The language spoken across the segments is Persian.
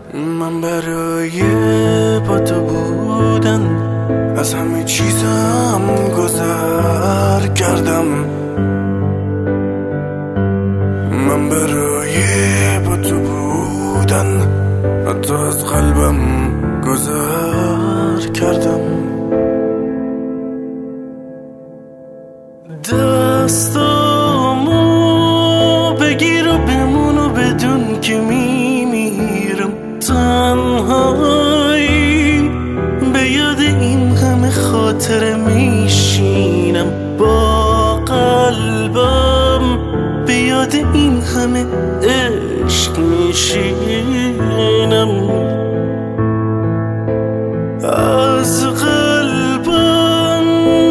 من برای با تو بودن از همه چیزم گذر کردم. من برای با تو بودن حتی از قلبم گذر کردم. دستامو بگیر و بمون و بدون که میمیرم تنهایی. به یاد این همه خاطره میشینم با قلبم، به یاد این همه عشق میشینم. از قلبم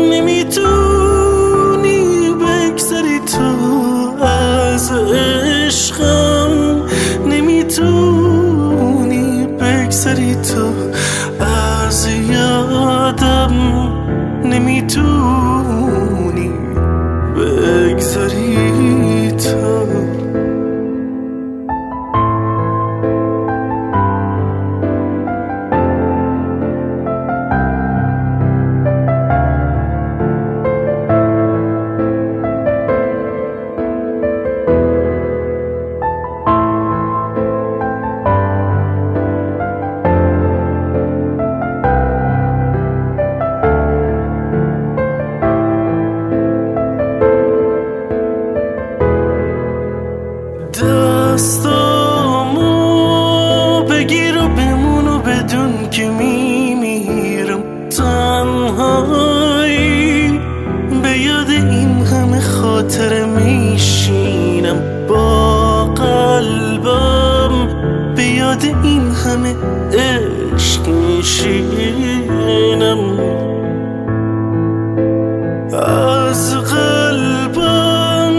نمیتونی بگذری تو، از عشقم نمیتونی بگذری تو، از یادم نمیتونی بگذری تو. دستامو بگیر و بمون و بدون که میمیرم تنهایی. به یاد این همه خاطره میشینم با قلبم، به یاد این همه عشق میشینم. از قلبم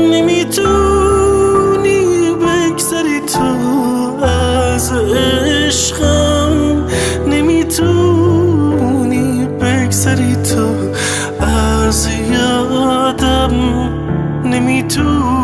نمیتونی بگذری تو، از عشقم نمیتونی بگذری تو، از یادم نمیتونی